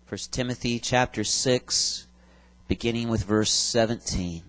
1 Timothy chapter 6, beginning with verse 17.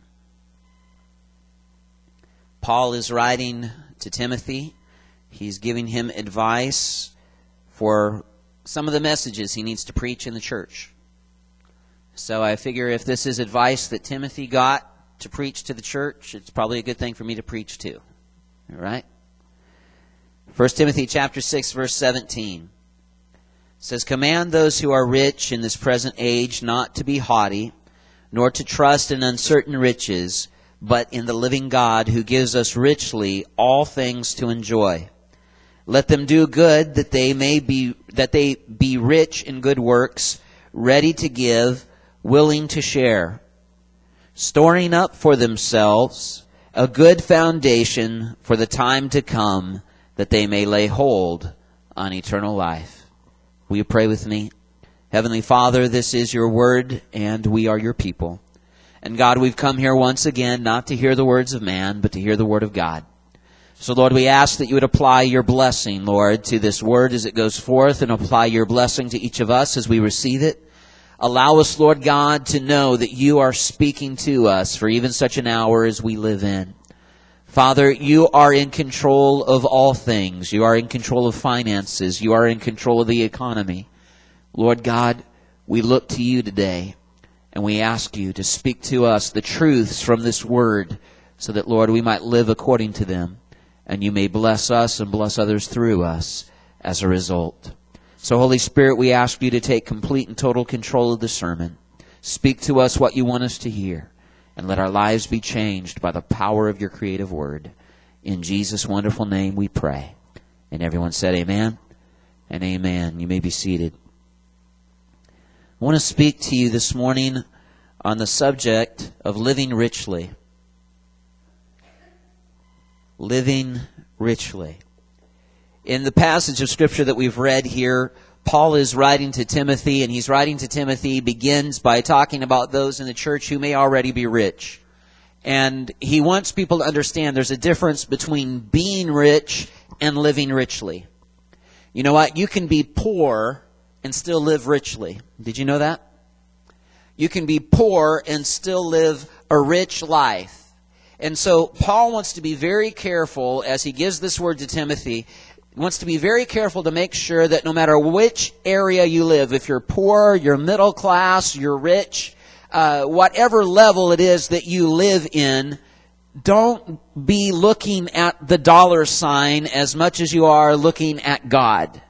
Paul is writing to Timothy. He's giving him advice for some of the messages he needs to preach in the church. So I figure if this is advice that Timothy got to preach to the church, it's probably a good thing for me to preach too. All right? 1 Timothy chapter 6, verse 17 says, "Command those who are rich in this present age not to be haughty, nor to trust in uncertain riches, but in the living God who gives us richly all things to enjoy. Let them do good that they be rich in good works, ready to give, willing to share, storing up for themselves a good foundation for the time to come, that they may lay hold on eternal life." Will you pray with me? Heavenly Father, this is your word, and we are your people. And God, we've come here once again not to hear the words of man, but to hear the word of God. So, Lord, we ask that you would apply your blessing, Lord, to this word as it goes forth, and apply your blessing to each of us as we receive it. Allow us, Lord God, to know that you are speaking to us for even such an hour as we live in. Father, you are in control of all things. You are in control of finances. You are in control of the economy. Lord God, we look to you today, and we ask you to speak to us the truths from this word, so that, Lord, we might live according to them, and you may bless us and bless others through us as a result. So, Holy Spirit, we ask you to take complete and total control of the sermon. Speak to us what you want us to hear, and let our lives be changed by the power of your creative word. In Jesus' wonderful name we pray. And everyone said amen and amen. You may be seated. I want to speak to you this morning on the subject of living richly. Living richly. In the passage of Scripture that we've read here, Paul is writing to Timothy, and he's writing to Timothy, begins by talking about those in the church who may already be rich. And he wants people to understand there's a difference between being rich and living richly. You know what? You can be poor and still live richly. Did you know that? You can be poor and still live a rich life. And so Paul wants to be very careful as he gives this word to Timothy. He wants to be very careful to make sure that no matter which area you live, if you're poor, you're middle class, you're rich, whatever level it is that you live in, don't be looking at the dollar sign as much as you are looking at God.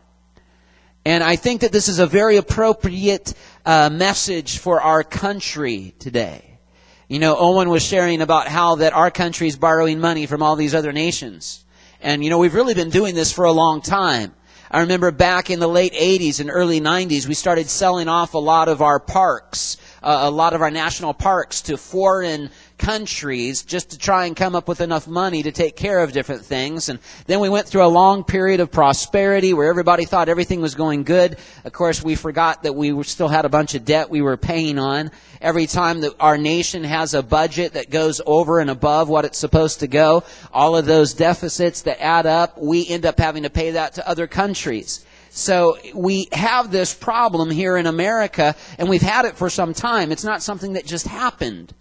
And I think that this is a very appropriate message for our country today. You know, Owen was sharing about how that our country is borrowing money from all these other nations. And, you know, we've really been doing this for a long time. I remember back in the late 80s and early 90s, we started selling off a lot of our parks, a lot of our national parks to foreign countries just to try and come up with enough money to take care of different things. And then we went through a long period of prosperity where everybody thought everything was going good. Of course, we forgot that we still had a bunch of debt we were paying on. Every time that our nation has a budget that goes over and above what it's supposed to go, all of those deficits that add up, we end up having to pay that to other countries. So we have this problem here in America, and we've had it for some time. It's not something that just happened.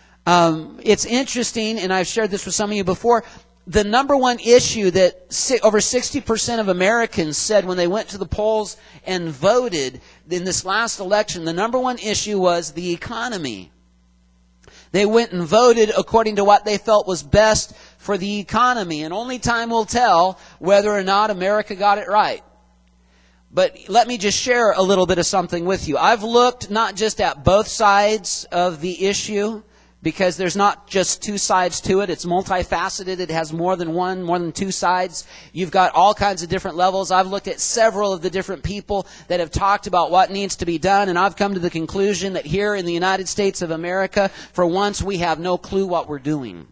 It's interesting, and I've shared this with some of you before, the number one issue that over 60% of Americans said when they went to the polls and voted in this last election, the number one issue was the economy. They went and voted according to what they felt was best for the economy, and only time will tell whether or not America got it right. But let me just share a little bit of something with you. I've looked not just at both sides of the issue, because there's not just two sides to it. It's multifaceted. It has more than two sides. You've got all kinds of different levels. I've looked at several of the different people that have talked about what needs to be done, and I've come to the conclusion that here in the United States of America, for once, we have no clue what we're doing.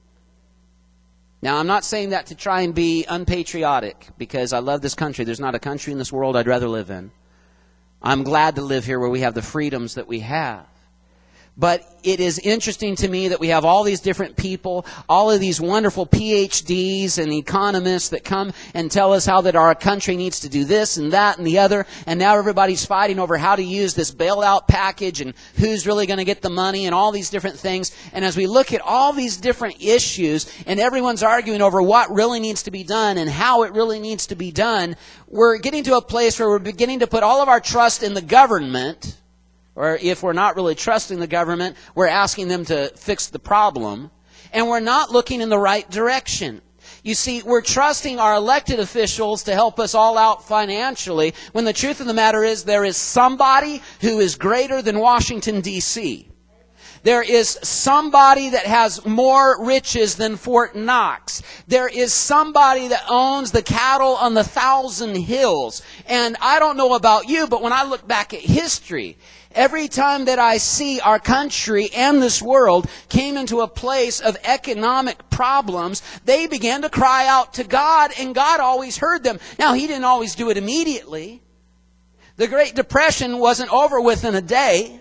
Now, I'm not saying that to try and be unpatriotic, because I love this country. There's not a country in this world I'd rather live in. I'm glad to live here where we have the freedoms that we have. But it is interesting to me that we have all these different people, all of these wonderful PhDs and economists that come and tell us how that our country needs to do this and that and the other. And now everybody's fighting over how to use this bailout package and who's really going to get the money and all these different things. And as we look at all these different issues and everyone's arguing over what really needs to be done and how it really needs to be done, we're getting to a place where we're beginning to put all of our trust in the government. Or if we're not really trusting the government, we're asking them to fix the problem. And we're not looking in the right direction. You see, we're trusting our elected officials to help us all out financially, when the truth of the matter is there is somebody who is greater than Washington, D.C. There is somebody that has more riches than Fort Knox. There is somebody that owns the cattle on the 1,000 hills. And I don't know about you, but when I look back at history, every time that I see our country and this world came into a place of economic problems, they began to cry out to God, and God always heard them. Now, He didn't always do it immediately. The Great Depression wasn't over within a day.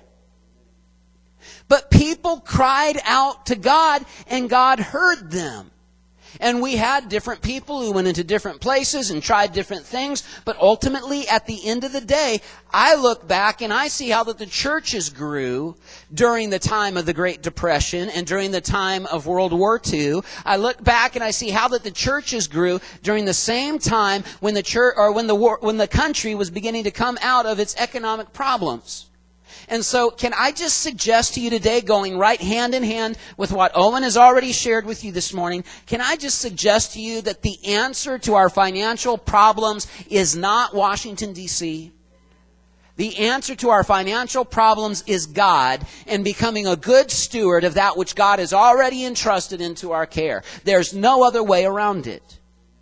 But people cried out to God, and God heard them. And we had different people who went into different places and tried different things. But ultimately, at the end of the day, I look back and I see how that the churches grew during the time of the Great Depression and during the time of World War II. I look back and I see how that the churches grew during the same time when the church, or when the country was beginning to come out of its economic problems. And so, can I just suggest to you today, going right hand in hand with what Owen has already shared with you this morning, can I just suggest to you that the answer to our financial problems is not Washington, D.C.? The answer to our financial problems is God, and becoming a good steward of that which God has already entrusted into our care. There's no other way around it.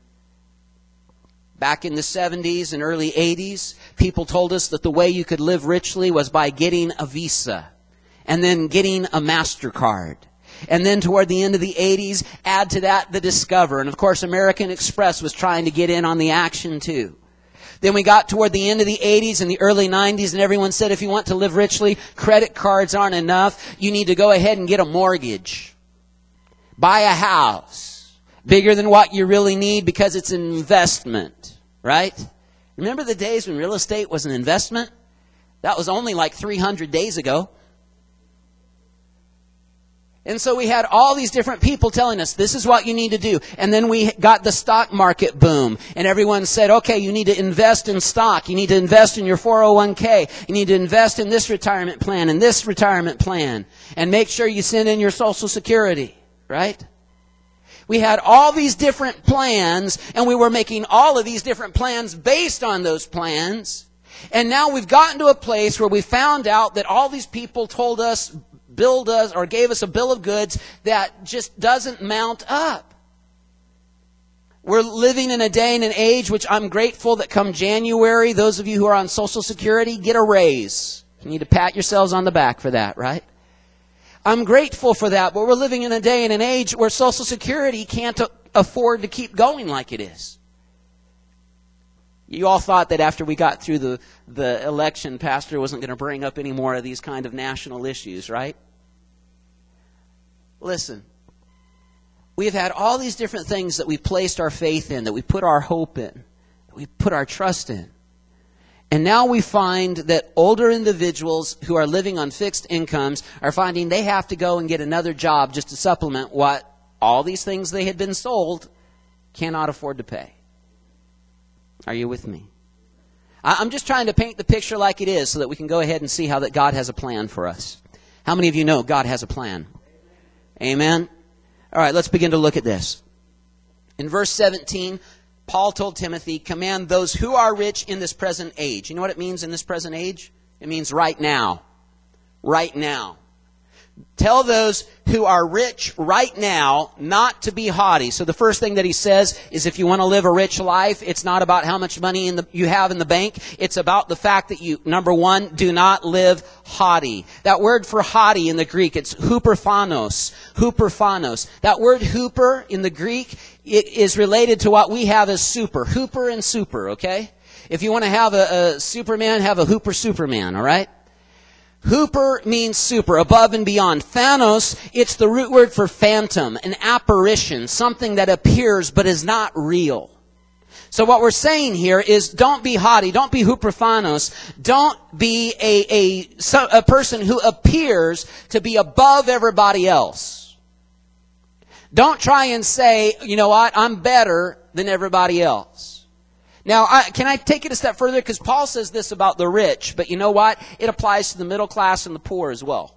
Back in the 70s and early 80s, people told us that the way you could live richly was by getting a Visa and then getting a MasterCard. And then toward the end of the 80s, add to that the Discover. And of course, American Express was trying to get in on the action too. Then we got toward the end of the 80s and the early 90s, and everyone said if you want to live richly, credit cards aren't enough. You need to go ahead and get a mortgage. Buy a house. Bigger than what you really need because it's an investment. Right? Remember the days when real estate was an investment? That was only like 300 days ago. And so we had all these different people telling us, this is what you need to do. And then we got the stock market boom. And everyone said, okay, you need to invest in stock. You need to invest in your 401k. You need to invest in this retirement plan and this retirement plan. And make sure you send in your Social Security. Right? We had all these different plans, and we were making all of these different plans based on those plans. And now we've gotten to a place where we found out that all these people told us, billed us, or gave us a bill of goods that just doesn't mount up. We're living in a day and an age which I'm grateful that come January, those of you who are on Social Security, get a raise. You need to pat yourselves on the back for that, right? I'm grateful for that, but we're living in a day and an age where Social Security can't afford to keep going like it is. You all thought that after we got through the election, Pastor wasn't going to bring up any more of these kind of national issues, right? Listen, we've had all these different things that we placed our faith in, that we put our hope in, that we put our trust in. And now we find that older individuals who are living on fixed incomes are finding they have to go and get another job just to supplement what all these things they had been sold cannot afford to pay. Are you with me? I'm just trying to paint the picture like it is so that we can go ahead and see how that God has a plan for us. How many of you know God has a plan? Amen? All right, let's begin to look at this. In verse 17, Paul told Timothy, command those who are rich in this present age. You know what it means in this present age? It means right now. Right now. Tell those who are rich right now not to be haughty. So the first thing that he says is if you want to live a rich life, it's not about how much money you have in the bank. It's about the fact that you, number one, do not live haughty. That word for haughty in the Greek, it's huperphanos. Huperphanos. That word hooper in the Greek, it is related to what we have as super. Hooper and super, okay? If you want to have a Superman, have a Hooper Superman, all right? Hooper means super, above and beyond. Phanos, it's the root word for phantom, an apparition, something that appears but is not real. So what we're saying here is don't be haughty, don't be huperphanos, don't be a person who appears to be above everybody else. Don't try and say, you know what, I'm better than everybody else. Now, can I take it a step further? Because Paul says this about the rich, but you know what? It applies to the middle class and the poor as well.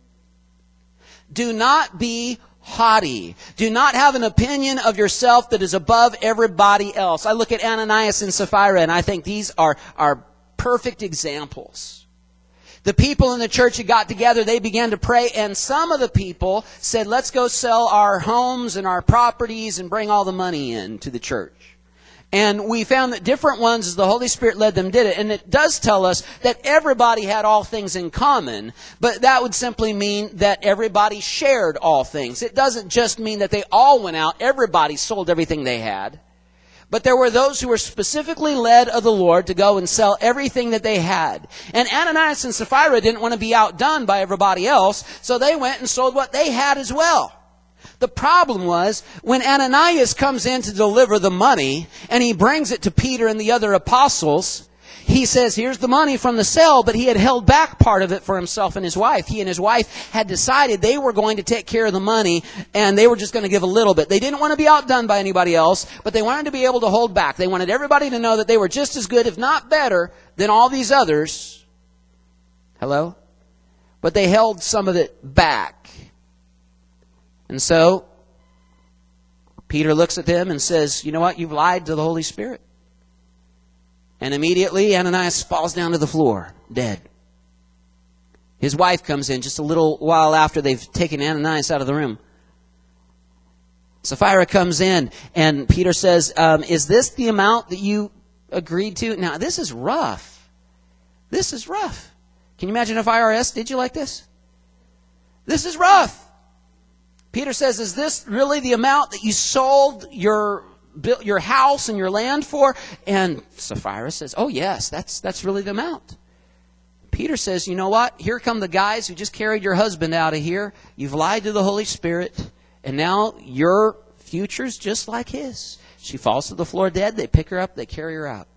Do not be haughty. Do not have an opinion of yourself that is above everybody else. I look at Ananias and Sapphira, and I think these are perfect examples. The people in the church that got together, they began to pray, and some of the people said, let's go sell our homes and our properties and bring all the money in to the church. And we found that different ones, as the Holy Spirit led them, did it. And it does tell us that everybody had all things in common, but that would simply mean that everybody shared all things. It doesn't just mean that they all went out, everybody sold everything they had. But there were those who were specifically led of the Lord to go and sell everything that they had. And Ananias and Sapphira didn't want to be outdone by everybody else, so they went and sold what they had as well. The problem was, when Ananias comes in to deliver the money, and he brings it to Peter and the other apostles, he says, here's the money from the sale, but he had held back part of it for himself and his wife. He and his wife had decided they were going to take care of the money, and they were just going to give a little bit. They didn't want to be outdone by anybody else, but they wanted to be able to hold back. They wanted everybody to know that they were just as good, if not better, than all these others. Hello? But they held some of it back. And so, Peter looks at them and says, you know what, you've lied to the Holy Spirit. And immediately, Ananias falls down to the floor, dead. His wife comes in just a little while after they've taken Ananias out of the room. Sapphira comes in, and Peter says, is this the amount that you agreed to? Now, this is rough. This is rough. Can you imagine if IRS did you like this? This is rough. Peter says, is this really the amount that you sold your house and your land for? And Sapphira says, oh yes, that's really the amount. Peter says, you know what? Here come the guys who just carried your husband out of here. You've lied to the Holy Spirit, and now your future's just like his. She falls to the floor dead. They pick her up. They carry her out.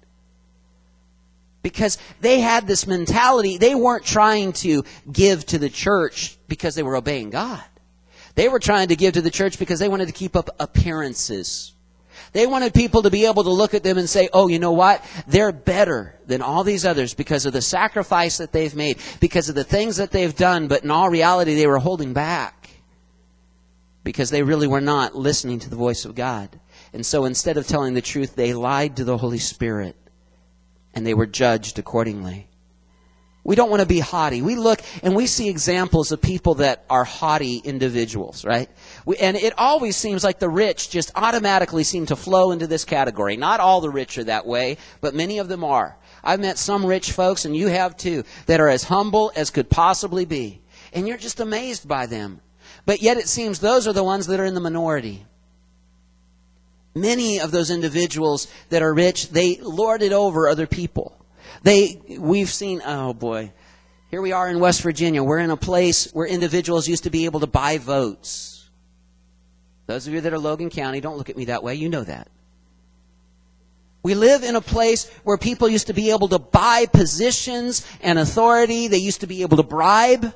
Because they had this mentality. They weren't trying to give to the church because they were obeying God. They were trying to give to the church because they wanted to keep up appearances. They wanted people to be able to look at them and say, oh, you know what? They're better than all these others because of the sacrifice that they've made, because of the things that they've done, but in all reality they were holding back because they really were not listening to the voice of God. And so instead of telling the truth, they lied to the Holy Spirit, and they were judged accordingly. We don't want to be haughty. We look and we see examples of people that are haughty individuals, right? And it always seems like the rich just automatically seem to flow into this category. Not all the rich are that way, but many of them are. I've met some rich folks, and you have too, that are as humble as could possibly be. And you're just amazed by them. But yet it seems those are the ones that are in the minority. Many of those individuals that are rich, they lord it over other people. We've seen, oh boy, here we are in West Virginia. We're in a place where individuals used to be able to buy votes. Those of you that are Logan County, don't look at me that way. You know that. We live in a place where people used to be able to buy positions and authority. They used to be able to bribe.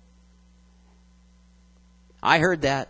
I heard that.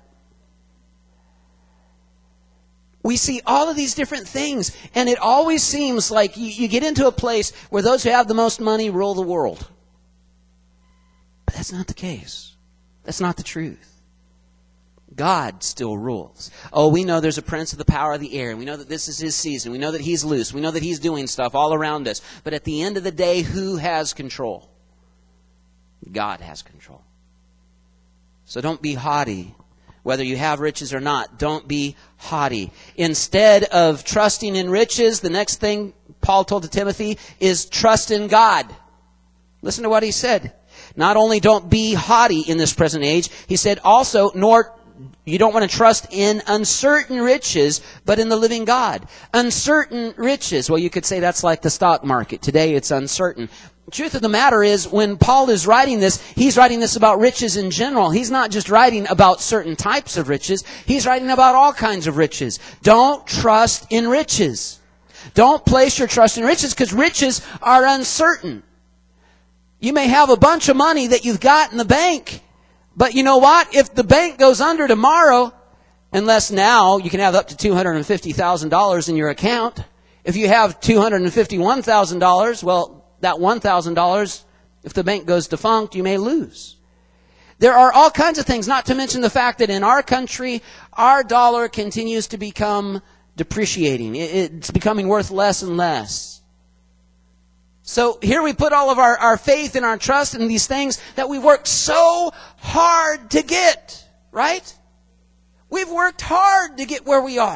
We see all of these different things, and it always seems like you get into a place where those who have the most money rule the world. But that's not the case. That's not the truth. God still rules. Oh, we know there's a prince of the power of the air, and we know that this is his season. We know that he's loose. We know that he's doing stuff all around us. But at the end of the day, who has control? God has control. So don't be haughty. Whether you have riches or not, don't be haughty. Instead of trusting in riches, the next thing Paul told to Timothy is trust in God. Listen to what he said. Not only don't be haughty in this present age, he said also, you don't want to trust in uncertain riches, but in the living God. Uncertain riches. Well, you could say that's like the stock market. Today it's uncertain. the truth of the matter is, when Paul is writing this, he's writing this about riches in general. He's not just writing about certain types of riches. He's writing about all kinds of riches. Don't trust in riches. Don't place your trust in riches, because riches are uncertain. You may have a bunch of money that you've got in the bank, but you know what? If the bank goes under tomorrow, unless now you can have up to $250,000 in your account. If you have $251,000, well, that $1,000, if the bank goes defunct, you may lose. There are all kinds of things, not to mention the fact that in our country, our dollar continues to become depreciating. It's becoming worth less and less. So here we put all of our faith and our trust in these things that we've worked so hard to get, right? We've worked hard to get where we are.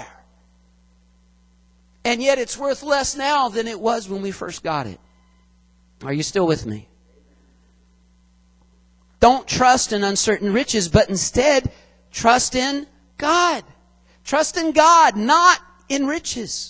And yet it's worth less now than it was when we first got it. Are you still with me? Don't trust in uncertain riches, but instead trust in God. Trust in God, not in riches.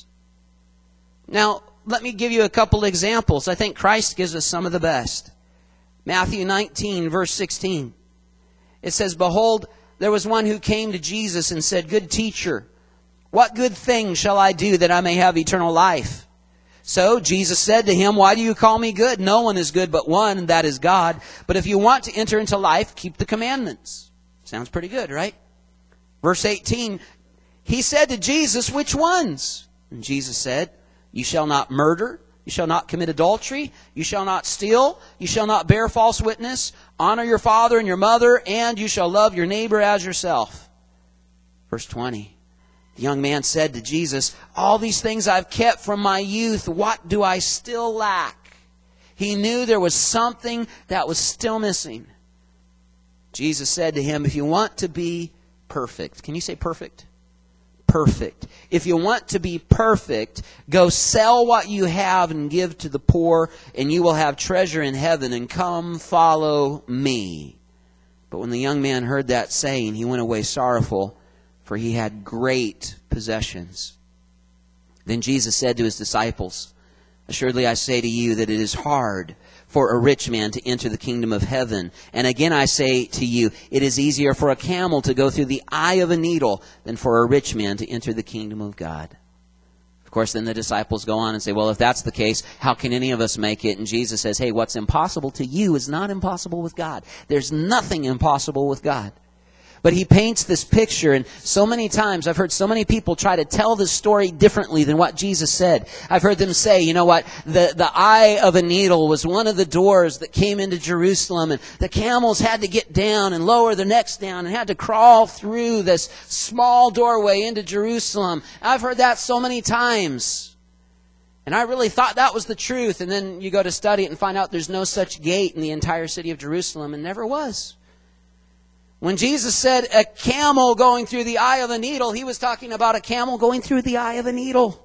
Now, let me give you a couple examples. I think Christ gives us some of the best. Matthew 19, verse 16. It says, "Behold, there was one who came to Jesus and said, 'Good teacher, what good thing shall I do that I may have eternal life?' So Jesus said to him, 'Why do you call me good? No one is good but one, and that is God. But if you want to enter into life, keep the commandments.'" Sounds pretty good, right? Verse 18, he said to Jesus, "Which ones?" And Jesus said, "You shall not murder, you shall not commit adultery, you shall not steal, you shall not bear false witness, honor your father and your mother, and you shall love your neighbor as yourself." Verse 20, the young man said to Jesus, "All these things I've kept from my youth. What do I still lack?" He knew there was something that was still missing. Jesus said to him, "If you want to be perfect," can you say perfect? Perfect. "If you want to be perfect, go sell what you have and give to the poor, and you will have treasure in heaven, and come follow me." But when the young man heard that saying, he went away sorrowful, for he had great possessions. Then Jesus said to his disciples, "Assuredly I say to you that it is hard for a rich man to enter the kingdom of heaven. And again I say to you, it is easier for a camel to go through the eye of a needle than for a rich man to enter the kingdom of God." Of course, then the disciples go on and say, "Well, if that's the case, how can any of us make it?" And Jesus says, "Hey, what's impossible to you is not impossible with God. There's nothing impossible with God." But he paints this picture, and so many times I've heard so many people try to tell this story differently than what Jesus said. I've heard them say, you know what, the eye of a needle was one of the doors that came into Jerusalem, and the camels had to get down and lower their necks down and had to crawl through this small doorway into Jerusalem. I've heard that so many times. And I really thought that was the truth. And then you go to study it and find out there's no such gate in the entire city of Jerusalem, and never was. When Jesus said a camel going through the eye of a needle, he was talking about a camel going through the eye of a needle.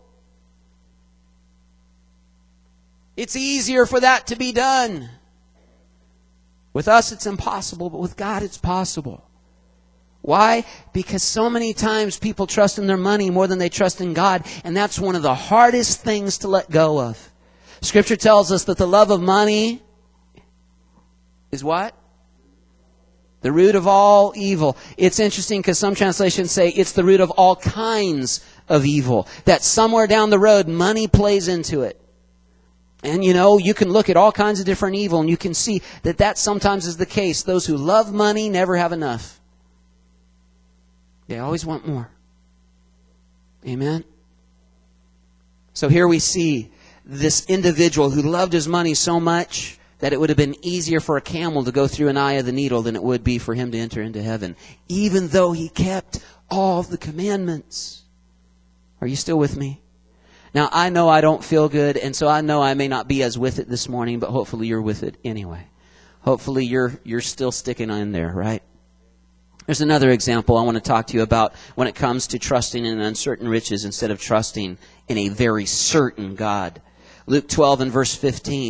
It's easier for that to be done. With us it's impossible, but with God it's possible. Why? Because so many times people trust in their money more than they trust in God, and that's one of the hardest things to let go of. Scripture tells us that the love of money is what? The root of all evil. It's interesting because some translations say it's the root of all kinds of evil. That somewhere down the road, money plays into it. And you know, you can look at all kinds of different evil and you can see that that sometimes is the case. Those who love money never have enough. They always want more. Amen? So here we see this individual who loved his money so much that it would have been easier for a camel to go through an eye of the needle than it would be for him to enter into heaven, even though he kept all of the commandments. Are you still with me? Now, I know I don't feel good, and so I know I may not be as with it this morning, but hopefully you're with it anyway. Hopefully you're still sticking in there, right? There's another example I want to talk to you about when it comes to trusting in uncertain riches instead of trusting in a very certain God. Luke 12 and verse 15.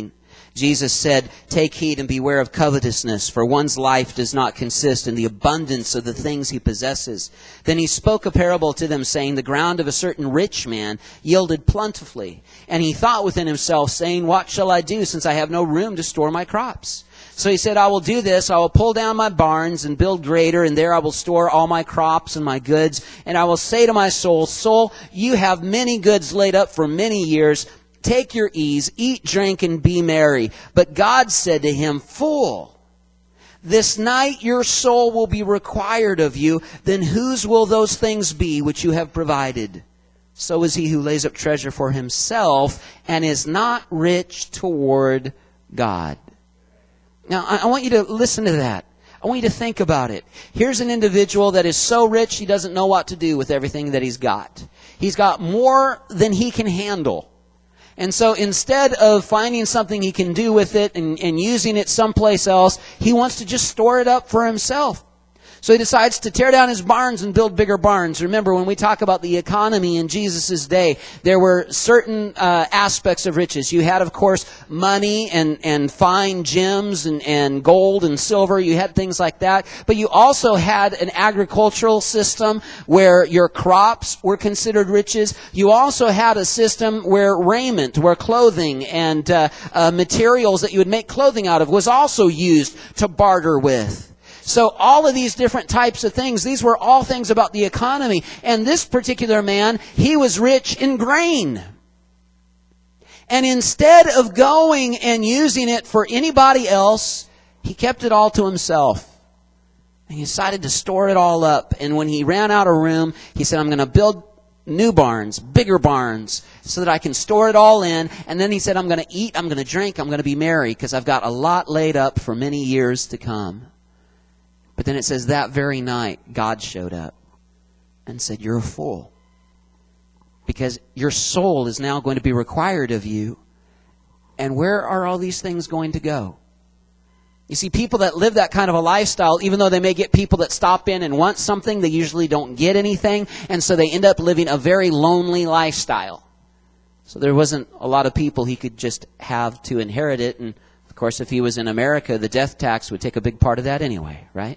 Jesus said, "Take heed and beware of covetousness, for one's life does not consist in the abundance of the things he possesses." Then he spoke a parable to them, saying, "The ground of a certain rich man yielded plentifully. And he thought within himself, saying, What shall I do, since I have no room to store my crops? So he said, I will do this. I will pull down my barns and build greater, and there I will store all my crops and my goods. And I will say to my soul, Soul, you have many goods laid up for many years. Take your ease, eat, drink, and be merry." But God said to him, "Fool, this night your soul will be required of you. Then whose will those things be which you have provided? So is he who lays up treasure for himself and is not rich toward God." Now, I want you to listen to that. I want you to think about it. Here's an individual that is so rich he doesn't know what to do with everything that he's got. He's got more than he can handle. And so instead of finding something he can do with it and using it someplace else, he wants to just store it up for himself. So he decides to tear down his barns and build bigger barns. Remember, when we talk about the economy in Jesus' day, there were certain aspects of riches. You had, of course, money and fine gems and gold and silver. You had things like that. But you also had an agricultural system where your crops were considered riches. You also had a system where raiment, where clothing and materials that you would make clothing out of was also used to barter with. So all of these different types of things, these were all things about the economy. And this particular man, he was rich in grain. And instead of going and using it for anybody else, he kept it all to himself. And he decided to store it all up. And when he ran out of room, he said, I'm going to build new barns, bigger barns, so that I can store it all in. And then he said, I'm going to eat, I'm going to drink, I'm going to be merry, because I've got a lot laid up for many years to come. But then it says that very night, God showed up and said, you're a fool, because your soul is now going to be required of you. And where are all these things going to go? You see, people that live that kind of a lifestyle, even though they may get people that stop in and want something, they usually don't get anything. And so they end up living a very lonely lifestyle. So there wasn't a lot of people he could just have to inherit it. And of course, if he was in America, the death tax would take a big part of that anyway, right?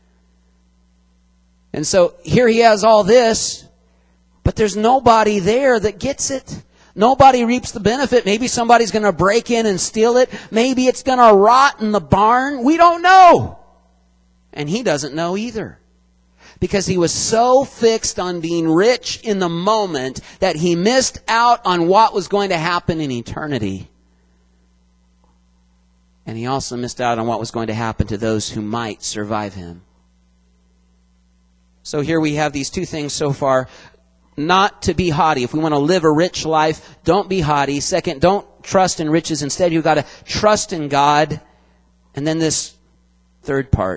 And so here he has all this, but there's nobody there that gets it. Nobody reaps the benefit. Maybe somebody's going to break in and steal it. Maybe it's going to rot in the barn. We don't know. And he doesn't know either. Because he was so fixed on being rich in the moment that he missed out on what was going to happen in eternity. And he also missed out on what was going to happen to those who might survive him. So here we have these two things so far. Not to be haughty. If we want to live a rich life, don't be haughty. Second, don't trust in riches. Instead, you've got to trust in God. And then this third part.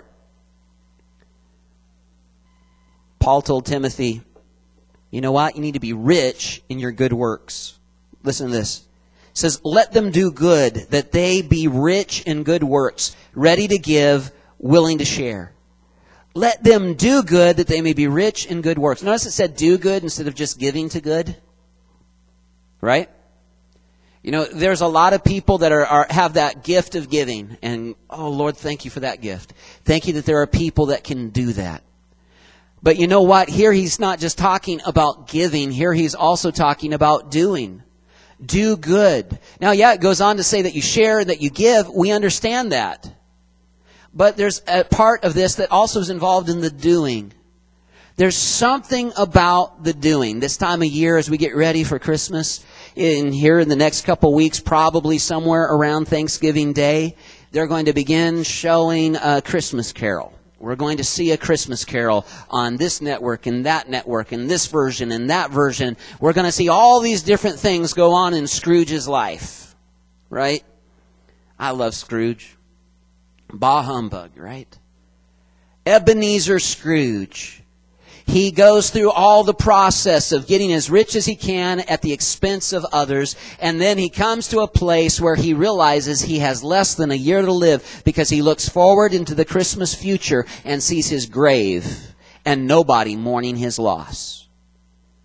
Paul told Timothy, you know what? You need to be rich in your good works. Listen to this. It says, let them do good, that they be rich in good works, ready to give, willing to share. Let them do good, that they may be rich in good works. Notice it said do good instead of just giving to good. Right? You know, there's a lot of people that have that gift of giving. And, oh, Lord, thank you for that gift. Thank you that there are people that can do that. But you know what? Here he's not just talking about giving. Here he's also talking about doing. Do good. Now, yeah, it goes on to say that you share, that you give. We understand that. But there's a part of this that also is involved in the doing. There's something about the doing. This time of year, as we get ready for Christmas, in the next couple weeks, probably somewhere around Thanksgiving Day, they're going to begin showing a Christmas Carol. We're going to see a Christmas Carol on this network and that network and this version and that version. We're going to see all these different things go on in Scrooge's life. Right? I love Scrooge. Bah humbug, right? Ebenezer Scrooge. He goes through all the process of getting as rich as he can at the expense of others. And then he comes to a place where he realizes he has less than a year to live, because he looks forward into the Christmas future and sees his grave and nobody mourning his loss.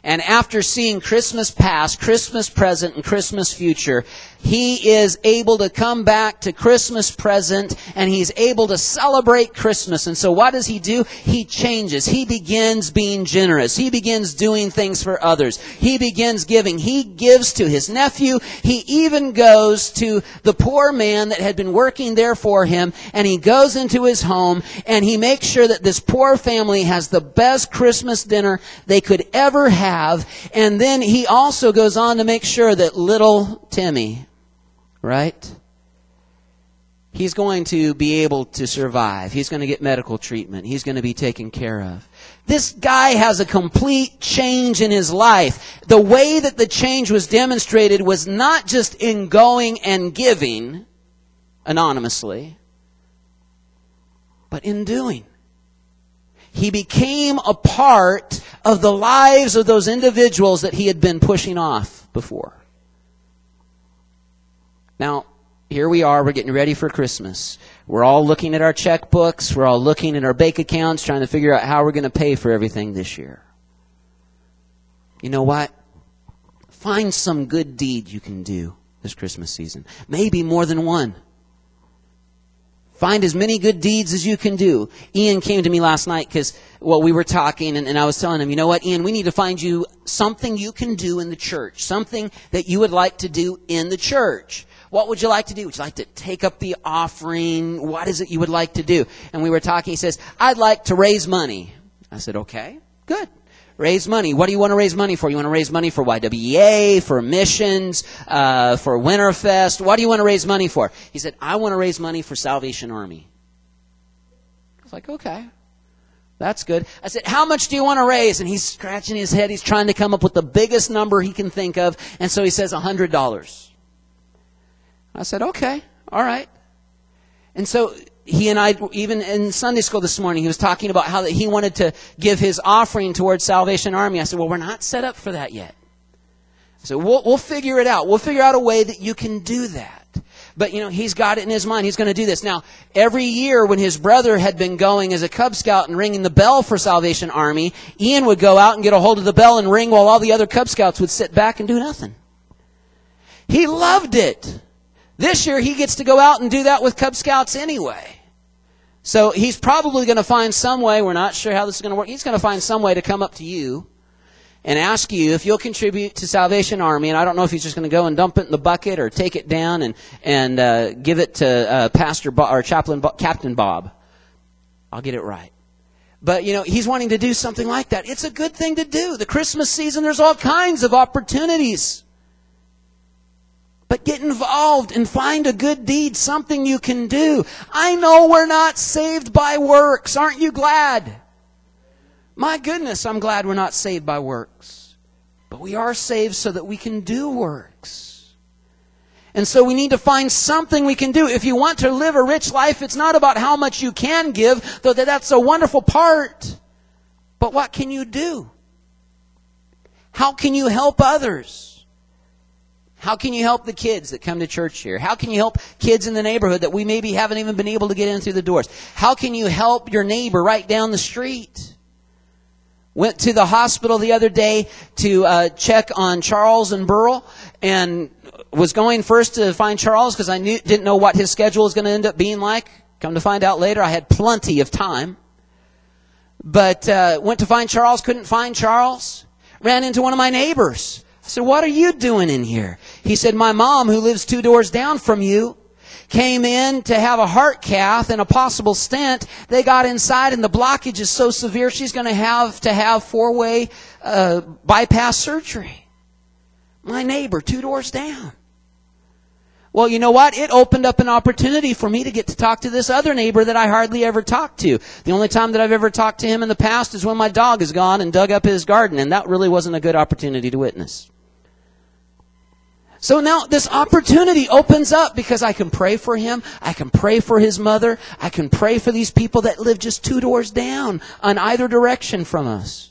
And after seeing Christmas past, Christmas present, and Christmas future, he is able to come back to Christmas present, and he's able to celebrate Christmas. And so what does he do? He changes. He begins being generous. He begins doing things for others. He begins giving. He gives to his nephew. He even goes to the poor man that had been working there for him, and he goes into his home, and he makes sure that this poor family has the best Christmas dinner they could ever have. And then he also goes on to make sure that little Timmy, right? He's going to be able to survive. He's going to get medical treatment. He's going to be taken care of. This guy has a complete change in his life. The way that the change was demonstrated was not just in going and giving anonymously, but in doing. He became a part of the lives of those individuals that he had been pushing off before. Now, here we are, we're getting ready for Christmas. We're all looking at our checkbooks, we're all looking at our bank accounts, trying to figure out how we're going to pay for everything this year. You know what? Find some good deed you can do this Christmas season. Maybe more than one. Find as many good deeds as you can do. Ian came to me last night because, we were talking and I was telling him, you know what, Ian, we need to find you something you can do in the church. Something that you would like to do in the church. What would you like to do? Would you like to take up the offering? What is it you would like to do? And we were talking. He says, I'd like to raise money. I said, okay, good. Raise money. What do you want to raise money for? You want to raise money for YWA, for missions, for Winterfest? What do you want to raise money for? He said, I want to raise money for Salvation Army. I was like, okay, that's good. I said, how much do you want to raise? And he's scratching his head. He's trying to come up with the biggest number he can think of. And so he says $100. I said, okay, all right. And so he and I, even in Sunday school this morning, he was talking about how that he wanted to give his offering towards Salvation Army. I said, well, we're not set up for that yet. I said, we'll figure it out. We'll figure out a way that you can do that. But, he's got it in his mind. He's going to do this. Now, every year when his brother had been going as a Cub Scout and ringing the bell for Salvation Army, Ian would go out and get a hold of the bell and ring while all the other Cub Scouts would sit back and do nothing. He loved it. This year, he gets to go out and do that with Cub Scouts anyway. So he's probably going to find some way, we're not sure how this is going to work, he's going to find some way to come up to you and ask you if you'll contribute to Salvation Army. And I don't know if he's just going to go and dump it in the bucket or take it down and give it to Pastor Bob, or Captain Bob. I'll get it right. But, he's wanting to do something like that. It's a good thing to do. The Christmas season, there's all kinds of opportunities. But get involved and find a good deed, something you can do. I know we're not saved by works. Aren't you glad? My goodness, I'm glad we're not saved by works. But we are saved so that we can do works. And so we need to find something we can do. If you want to live a rich life, it's not about how much you can give, though that's a wonderful part. But what can you do? How can you help others? How can you help the kids that come to church here? How can you help kids in the neighborhood that we maybe haven't even been able to get in through the doors? How can you help your neighbor right down the street? Went to the hospital the other day to check on Charles and Burl, and was going first to find Charles because I didn't know what his schedule was going to end up being like. Come to find out later, I had plenty of time. But went to find Charles, couldn't find Charles. Ran into one of my neighbors. I said, what are you doing in here? He said, my mom, who lives 2 doors down from you, came in to have a heart cath and a possible stent. They got inside and the blockage is so severe she's going to have 4-way bypass surgery. My neighbor, 2 doors down. Well, you know what? It opened up an opportunity for me to get to talk to this other neighbor that I hardly ever talk to. The only time that I've ever talked to him in the past is when my dog has gone and dug up his garden, and that really wasn't a good opportunity to witness. So now this opportunity opens up because I can pray for him. I can pray for his mother. I can pray for these people that live just 2 doors down on either direction from us.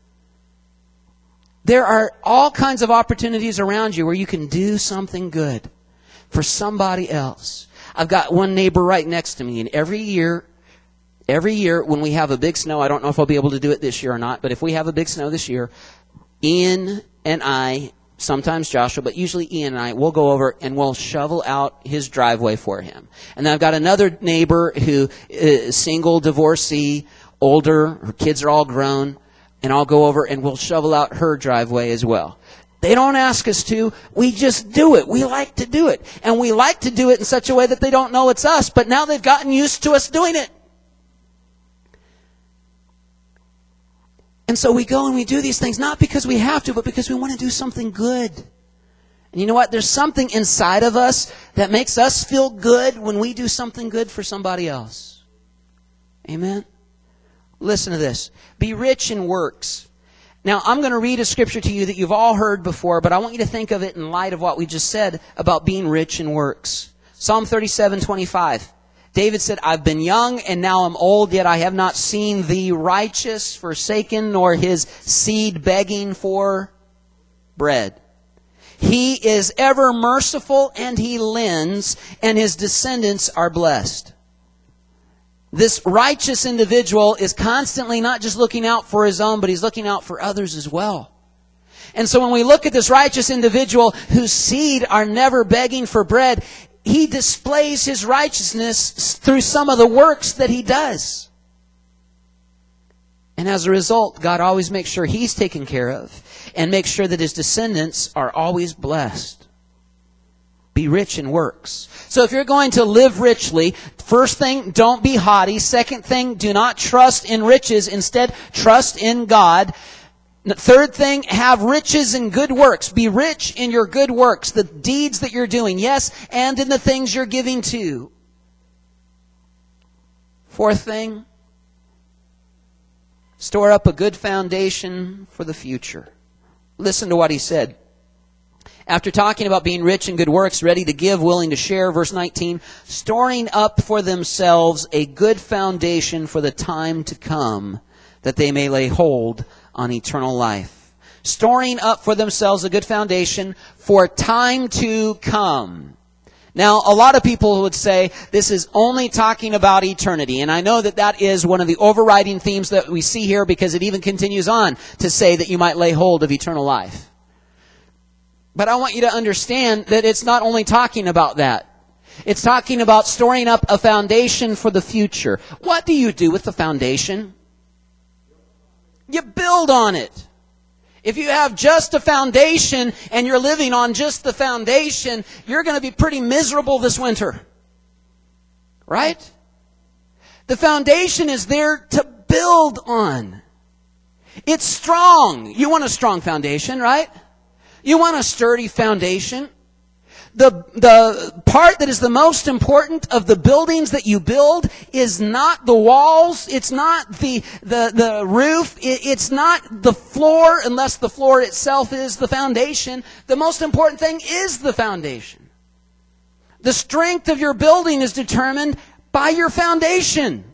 There are all kinds of opportunities around you where you can do something good for somebody else. I've got one neighbor right next to me, and every year when we have a big snow, I don't know if I'll be able to do it this year or not, but if we have a big snow this year, Ian and I, sometimes Joshua, but usually Ian and I, will go over and we'll shovel out his driveway for him. And then I've got another neighbor who is single, divorcee, older, her kids are all grown, and I'll go over and we'll shovel out her driveway as well. They don't ask us to. We just do it. We like to do it. And we like to do it in such a way that they don't know it's us, but now they've gotten used to us doing it. And so we go and we do these things, not because we have to, but because we want to do something good. And you know what? There's something inside of us that makes us feel good when we do something good for somebody else. Amen? Listen to this. Be rich in works. Now, I'm going to read a scripture to you that you've all heard before, but I want you to think of it in light of what we just said about being rich in works. Psalm 37:25. David said, I've been young and now I'm old, yet I have not seen the righteous forsaken, nor his seed begging for bread. He is ever merciful and he lends, and his descendants are blessed. This righteous individual is constantly not just looking out for his own, but he's looking out for others as well. And so when we look at this righteous individual whose seed are never begging for bread, he displays his righteousness through some of the works that he does. And as a result, God always makes sure he's taken care of and makes sure that his descendants are always blessed. Be rich in works. So if you're going to live richly, first thing, don't be haughty. Second thing, do not trust in riches. Instead, trust in God. Third thing, have riches in good works. Be rich in your good works, the deeds that you're doing, yes, and in the things you're giving to. Fourth thing, store up a good foundation for the future. Listen to what he said. After talking about being rich in good works, ready to give, willing to share, verse 19, storing up for themselves a good foundation for the time to come, that they may lay hold on eternal life. Storing up for themselves a good foundation for time to come. Now, a lot of people would say this is only talking about eternity. And I know that that is one of the overriding themes that we see here, because it even continues on to say that you might lay hold of eternal life. But I want you to understand that it's not only talking about that. It's talking about storing up a foundation for the future. What do you do with the foundation? You build on it. If you have just a foundation and you're living on just the foundation, you're going to be pretty miserable this winter. Right? The foundation is there to build on. It's strong. You want a strong foundation, right? You want a sturdy foundation. The part that is the most important of the buildings that you build is not the walls, it's not the roof, it's not the floor, unless the floor itself is the foundation. The most important thing is the foundation. The strength of your building is determined by your foundation.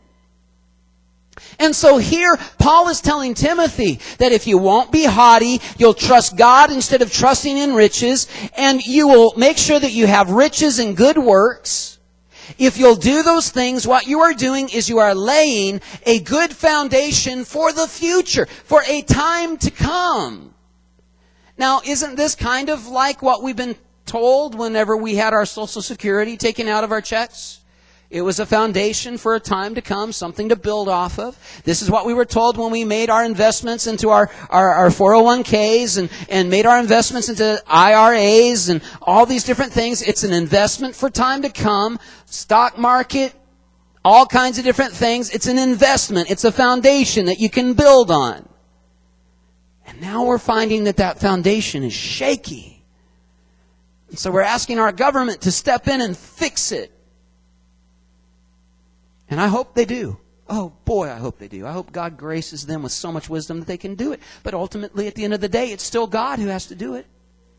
And so here, Paul is telling Timothy that if you won't be haughty, you'll trust God instead of trusting in riches, and you will make sure that you have riches and good works. If you'll do those things, what you are doing is you are laying a good foundation for the future, for a time to come. Now, isn't this kind of like what we've been told whenever we had our Social Security taken out of our checks? It was a foundation for a time to come, something to build off of. This is what we were told when we made our investments into our 401ks and made our investments into IRAs and all these different things. It's an investment for time to come. Stock market, all kinds of different things. It's an investment. It's a foundation that you can build on. And now we're finding that that foundation is shaky. And so we're asking our government to step in and fix it. And I hope they do. Oh boy, I hope they do. I hope God graces them with so much wisdom that they can do it. But ultimately, at the end of the day, it's still God who has to do it.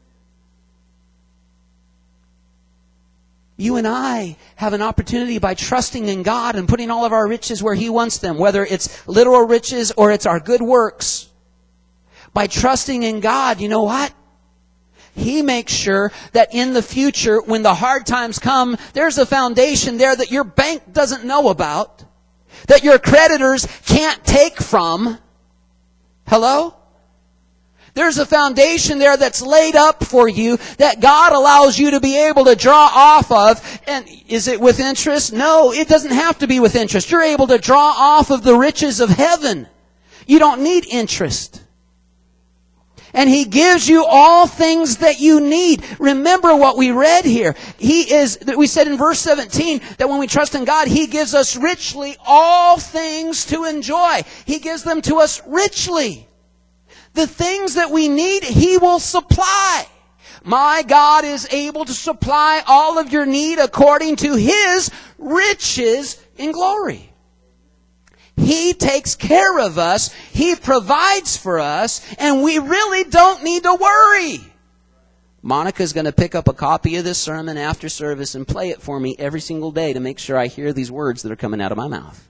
You and I have an opportunity by trusting in God and putting all of our riches where He wants them, whether it's literal riches or it's our good works. By trusting in God, you know what? He makes sure that in the future, when the hard times come, there's a foundation there that your bank doesn't know about, that your creditors can't take from. Hello? There's a foundation there that's laid up for you that God allows you to be able to draw off of. And is it with interest? No, it doesn't have to be with interest. You're able to draw off of the riches of heaven. You don't need interest. And He gives you all things that you need. Remember what we read here. We said in verse 17 that when we trust in God, He gives us richly all things to enjoy. He gives them to us richly. The things that we need, He will supply. My God is able to supply all of your need according to His riches in glory. He takes care of us. He provides for us. And we really don't need to worry. Monica's going to pick up a copy of this sermon after service and play it for me every single day to make sure I hear these words that are coming out of my mouth.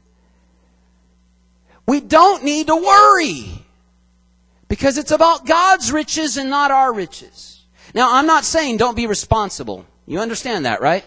We don't need to worry. Because it's about God's riches and not our riches. Now, I'm not saying don't be responsible. You understand that, right?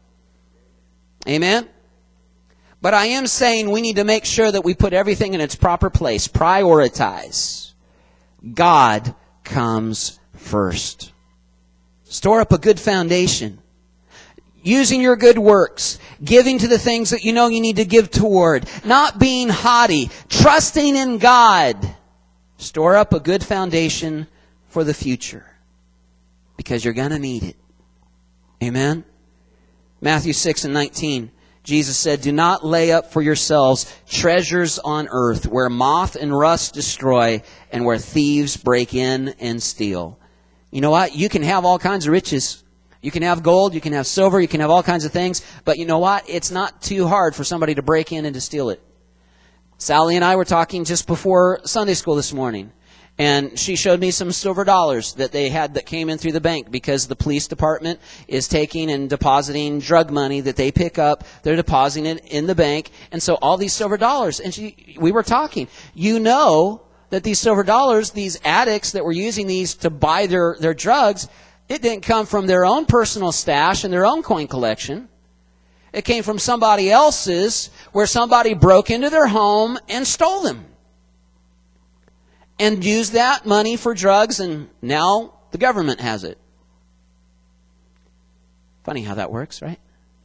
Amen? But I am saying we need to make sure that we put everything in its proper place. Prioritize. God comes first. Store up a good foundation. Using your good works. Giving to the things that you know you need to give toward. Not being haughty. Trusting in God. Store up a good foundation for the future. Because you're going to need it. Amen? Matthew 6:19. Jesus said, "Do not lay up for yourselves treasures on earth where moth and rust destroy and where thieves break in and steal." You know what? You can have all kinds of riches. You can have gold, you can have silver, you can have all kinds of things. But you know what? It's not too hard for somebody to break in and to steal it. Sally and I were talking just before Sunday school this morning. And she showed me some silver dollars that they had that came in through the bank because the police department is taking and depositing drug money that they pick up. They're depositing it in the bank. And so all these silver dollars. And we were talking. You know that these silver dollars, these addicts that were using these to buy their drugs, it didn't come from their own personal stash and their own coin collection. It came from somebody else's where somebody broke into their home and stole them. And used that money for drugs, and now the government has it. Funny how that works, right?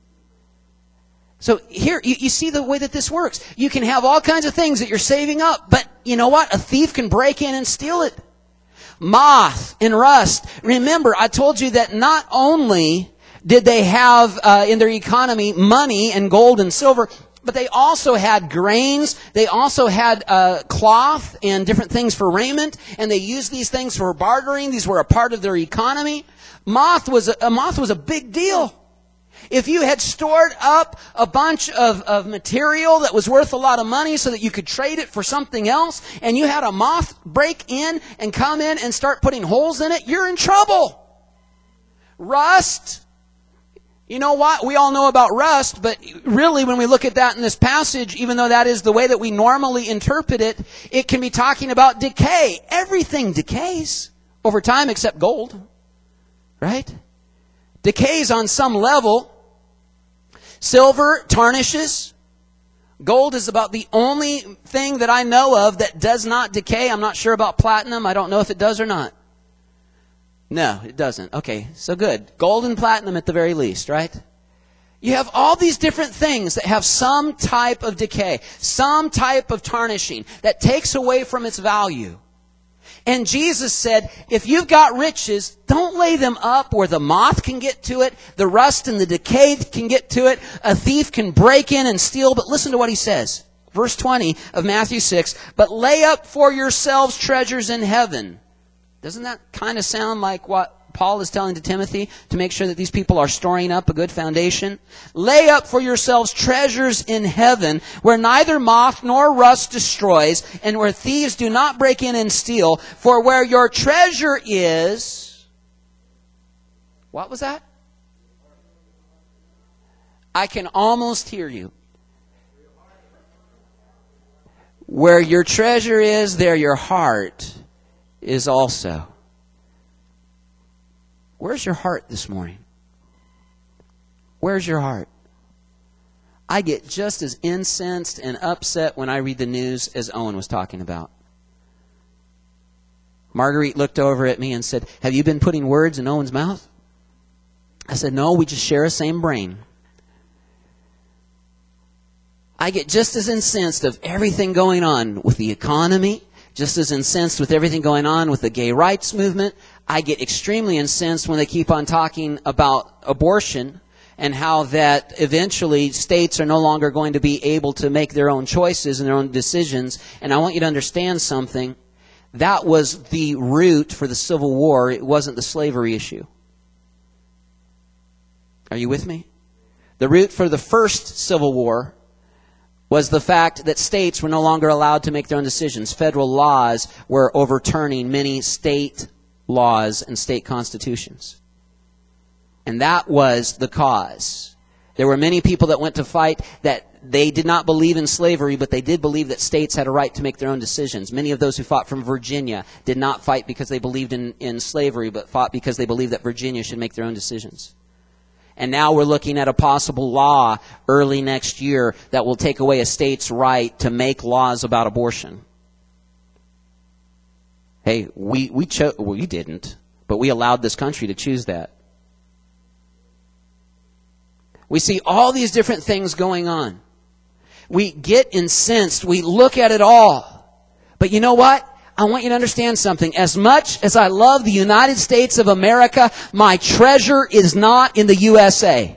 So here, you see the way that this works. You can have all kinds of things that you're saving up, but you know what? A thief can break in and steal it. Moth and rust. Remember, I told you that not only did they have in their economy money and gold and silver, but they also had grains. They also had cloth and different things for raiment. And they used these things for bartering. These were a part of their economy. Moth was a big deal. If you had stored up a bunch of material that was worth a lot of money so that you could trade it for something else, and you had a moth break in and come in and start putting holes in it, you're in trouble. Rust. You know what? We all know about rust, but really when we look at that in this passage, even though that is the way that we normally interpret it, it can be talking about decay. Everything decays over time except gold. Right? Decays on some level. Silver tarnishes. Gold is about the only thing that I know of that does not decay. I'm not sure about platinum. I don't know if it does or not. No, it doesn't. Okay, so good. Gold and platinum at the very least, right? You have all these different things that have some type of decay, some type of tarnishing that takes away from its value. And Jesus said, if you've got riches, don't lay them up where the moth can get to it, the rust and the decay can get to it, a thief can break in and steal. But listen to what he says. Verse 20 of Matthew 6, "But lay up for yourselves treasures in heaven." Doesn't that kind of sound like what Paul is telling to Timothy to make sure that these people are storing up a good foundation? "Lay up for yourselves treasures in heaven where neither moth nor rust destroys and where thieves do not break in and steal. For where your treasure is..." What was that? I can almost hear you. Where your treasure is, there your heart is also. Where's your heart this morning? Where's your heart? I get just as incensed and upset when I read the news as Owen was talking about. Marguerite looked over at me and said, "Have you been putting words in Owen's mouth?" I said, "No, we just share a same brain." I get just as incensed of everything going on with the economy, just as incensed with everything going on with the gay rights movement. I get extremely incensed when they keep on talking about abortion and how that eventually states are no longer going to be able to make their own choices and their own decisions. And I want you to understand something. That was the root for the Civil War. It wasn't the slavery issue. Are you with me? The root for the first Civil War was the fact that states were no longer allowed to make their own decisions. Federal laws were overturning many state laws and state constitutions. And that was the cause. There were many people that went to fight that they did not believe in slavery, but they did believe that states had a right to make their own decisions. Many of those who fought from Virginia did not fight because they believed in slavery, but fought because they believed that Virginia should make their own decisions. And now we're looking at a possible law early next year that will take away a state's right to make laws about abortion. Hey, we didn't, but we allowed this country to choose that. We see all these different things going on. We get incensed. We look at it all. But you know what? I want you to understand something. As much as I love the United States of America, my treasure is not in the USA.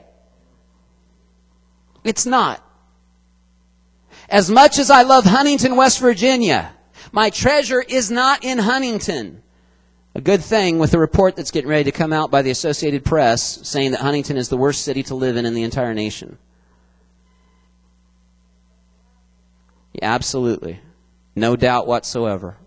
It's not. As much as I love Huntington, West Virginia, my treasure is not in Huntington. A good thing with the report that's getting ready to come out by the Associated Press saying that Huntington is the worst city to live in the entire nation. Yeah, absolutely. No doubt whatsoever.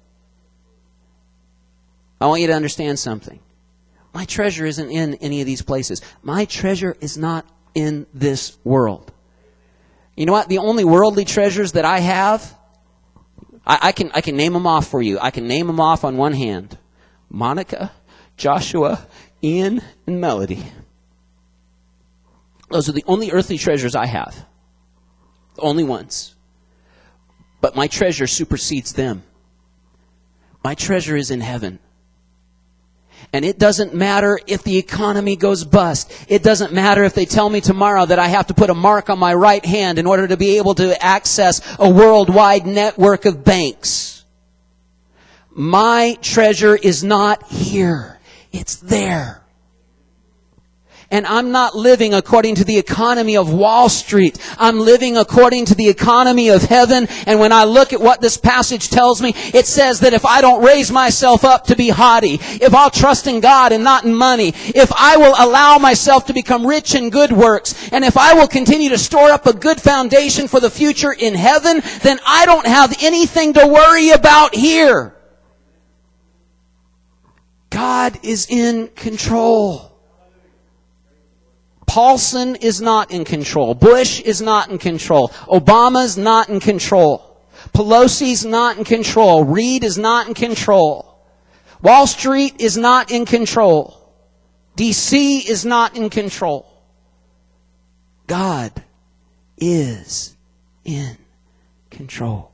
I want you to understand something. My treasure isn't in any of these places. My treasure is not in this world. You know what? The only worldly treasures that I have, I can name them off for you. I can name them off on one hand. Monica, Joshua, Ian, and Melody. Those are the only earthly treasures I have. The only ones. But my treasure supersedes them. My treasure is in heaven. And it doesn't matter if the economy goes bust. It doesn't matter if they tell me tomorrow that I have to put a mark on my right hand in order to be able to access a worldwide network of banks. My treasure is not here. It's there. And I'm not living according to the economy of Wall Street. I'm living according to the economy of heaven. And when I look at what this passage tells me, it says that if I don't raise myself up to be haughty, if I'll trust in God and not in money, if I will allow myself to become rich in good works, and if I will continue to store up a good foundation for the future in heaven, then I don't have anything to worry about here. God is in control. Paulson is not in control. Bush is not in control. Obama's not in control. Pelosi's not in control. Reid is not in control. Wall Street is not in control. D.C. is not in control. God is in control.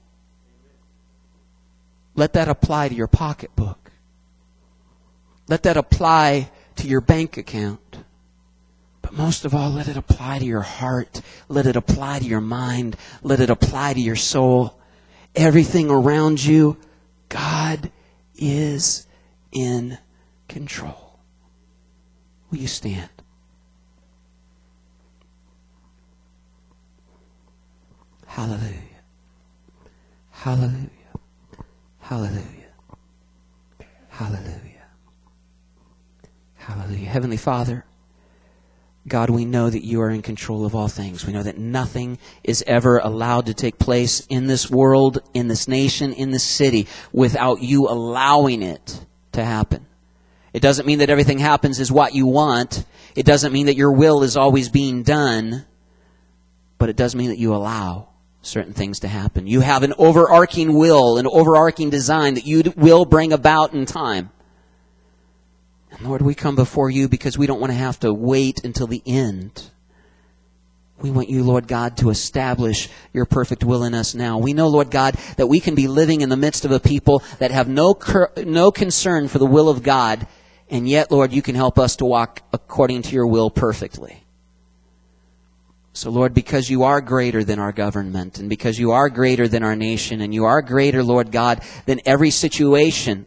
Let that apply to your pocketbook. Let that apply to your bank account. But most of all, let it apply to your heart. Let it apply to your mind. Let it apply to your soul. Everything around you, God is in control. Will you stand? Hallelujah. Hallelujah. Hallelujah. Hallelujah. Hallelujah. Heavenly Father, God, we know that you are in control of all things. We know that nothing is ever allowed to take place in this world, in this nation, in this city, without you allowing it to happen. It doesn't mean that everything happens is what you want. It doesn't mean that your will is always being done. But it does mean that you allow certain things to happen. You have an overarching will, an overarching design that you will bring about in time. And Lord, we come before you because we don't want to have to wait until the end. We want you, Lord God, to establish your perfect will in us now. We know, Lord God, that we can be living in the midst of a people that have no concern for the will of God, and yet, Lord, you can help us to walk according to your will perfectly. So, Lord, because you are greater than our government, and because you are greater than our nation, and you are greater, Lord God, than every situation,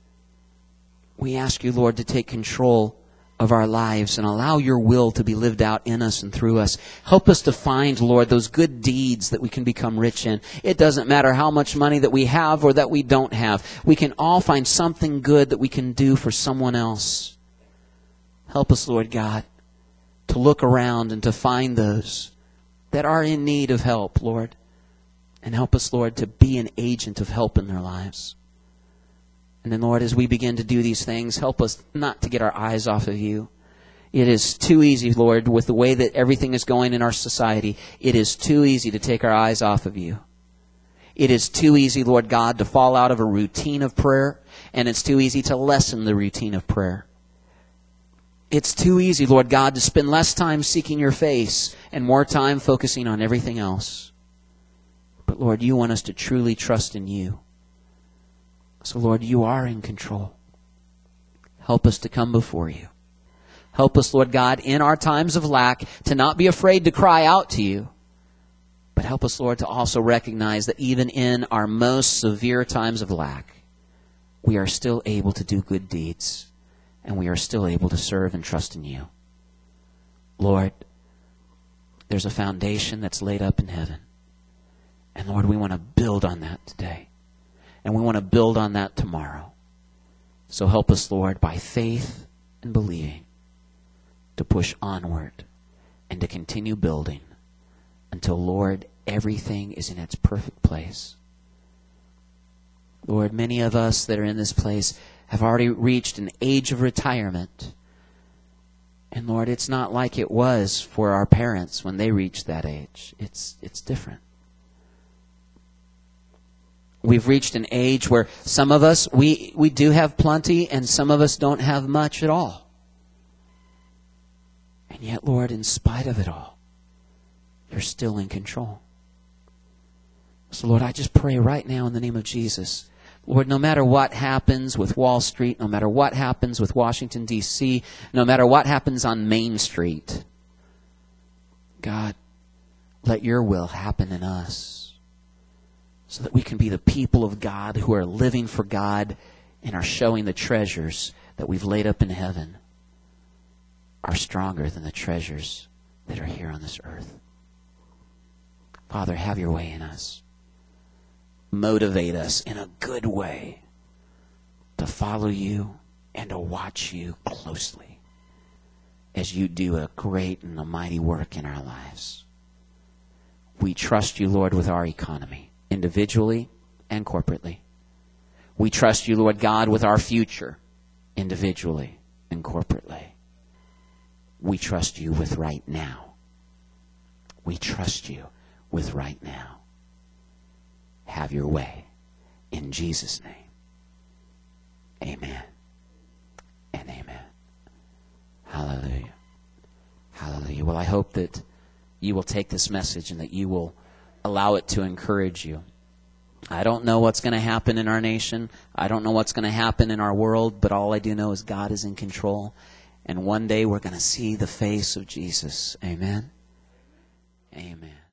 we ask you, Lord, to take control of our lives and allow your will to be lived out in us and through us. Help us to find, Lord, those good deeds that we can become rich in. It doesn't matter how much money that we have or that we don't have. We can all find something good that we can do for someone else. Help us, Lord God, to look around and to find those that are in need of help, Lord. And help us, Lord, to be an agent of help in their lives. And then, Lord, as we begin to do these things, help us not to get our eyes off of you. It is too easy, Lord, with the way that everything is going in our society, it is too easy to take our eyes off of you. It is too easy, Lord God, to fall out of a routine of prayer, and it's too easy to lessen the routine of prayer. It's too easy, Lord God, to spend less time seeking your face and more time focusing on everything else. But, Lord, you want us to truly trust in you. So, Lord, you are in control. Help us to come before you. Help us, Lord God, in our times of lack, to not be afraid to cry out to you. But help us, Lord, to also recognize that even in our most severe times of lack, we are still able to do good deeds, and we are still able to serve and trust in you. Lord, there's a foundation that's laid up in heaven. And Lord, we want to build on that today. And we want to build on that tomorrow. So help us, Lord, by faith and believing, to push onward and to continue building until, Lord, everything is in its perfect place. Lord, many of us that are in this place have already reached an age of retirement. And Lord, it's not like it was for our parents when they reached that age. It's different. We've reached an age where some of us, we do have plenty, and some of us don't have much at all. And yet, Lord, in spite of it all, you're still in control. So, Lord, I just pray right now in the name of Jesus, Lord, no matter what happens with Wall Street, no matter what happens with Washington, D.C., no matter what happens on Main Street, God, let your will happen in us, so that we can be the people of God who are living for God and are showing the treasures that we've laid up in heaven are stronger than the treasures that are here on this earth. Father, have your way in us. Motivate us in a good way to follow you and to watch you closely as you do a great and a mighty work in our lives. We trust you, Lord, with our economy, individually and corporately. We trust you, Lord God, with our future, individually and corporately. We trust you with right now. We trust you with right now. Have your way. In Jesus' name. Amen and amen. Hallelujah. Hallelujah. Well, I hope that you will take this message and that you will allow it to encourage you. I don't know what's going to happen in our nation. I don't know what's going to happen in our world, but all I do know is God is in control. And one day we're going to see the face of Jesus. Amen. Amen.